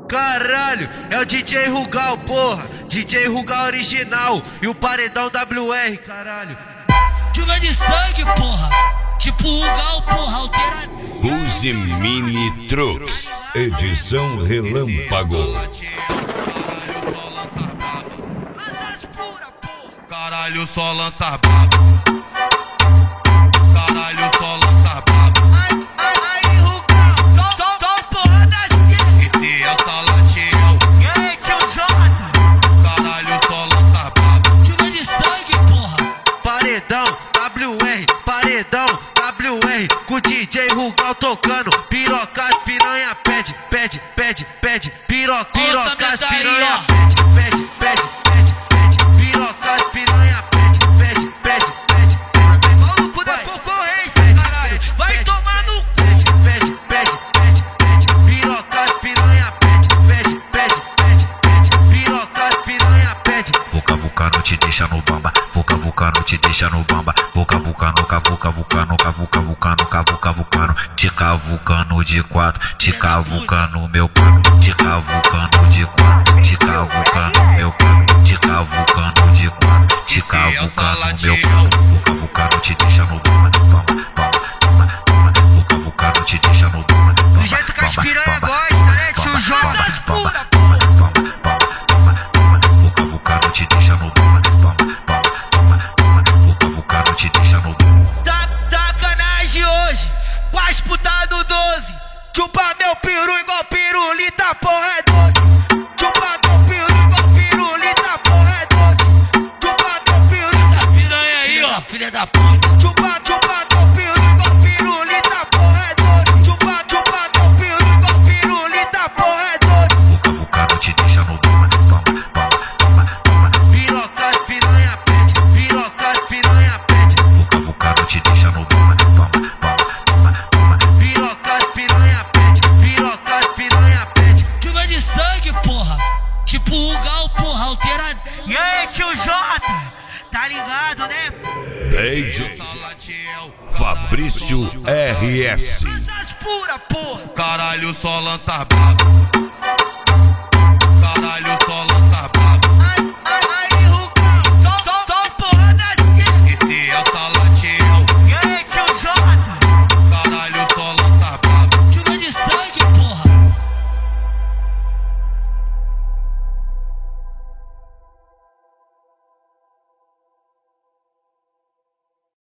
Caralho, é o DJ Rugal, porra. DJ Rugal original e o paredão WR, caralho. Chuva de sangue, porra. Tipo Rugal, porra, alterado. Use Mini Trucks, edição relâmpago. Caralho, só lança brabo. Caralho, só lança brabo. Aí, Rugal, só porrada assim. Esse é o Salatiel. E aí, tio Jota? Caralho, só lança brabo. Chuva de sangue, porra. Paredão WR, paredão WR, com o DJ Rugal tocando. Pirocas, piranha, pede, pede, pede, pede. Pirocas, piranha, pede, pede, pede, pede, pede. Pirocas, piranha, pede, pede, pede, pede. Vamos com a concorrência, caralho. Vai tomar no cu. Pede, pede, pede, pede, pede. Pirocas, piranha, pede, pede, pede, pede, pede. Pirocas, piranha, pede. Vou cavucando, te deixa no bamba. Vou cavucando, te deixa no bamba. Vou cavucando, cavucando, cavucando, cavucando. Te cavucando de quatro, te cavucando meu pano. Te cavucando de quatro, te cavucando meu pano. Te cavucando de quatro, te cavucando meu pano. Vou cavucando, te deixa no bamba. Vou cavucando, te deixa no bamba. Do jeito que as piranha gosta, né, tio Jota? Vou cavucando, te deixa no bamba. Vou cavucando, te deixa no bamba. Sacanagem hoje, com as putas do 12. Chupa meu peru igual pirulita, porra é doce. Chupa meu peru igual pirulita, porra é doce. Chupa meu peru. Essa piranha aí, ó, filha da puta. Chupa meu peru igual pirulita, porra é doce. Chupa meu peru igual pirulita, porra é doce. Vou cavucando, te deixa no bamba. Pirocas, piranha, pede, pirocas, piranha, pede. Vou cavucando, te deixa no bamba. Pirocas, piranha, pede, pirocas, piranha, pede. Chuva de sangue, porra. Tipo Rugal, porra, alterado. E aí, tio Jota? Tá ligado, né? DJ Fabrício RS. Essas pura, porra. Caralho, só lança brabo. Caralho, só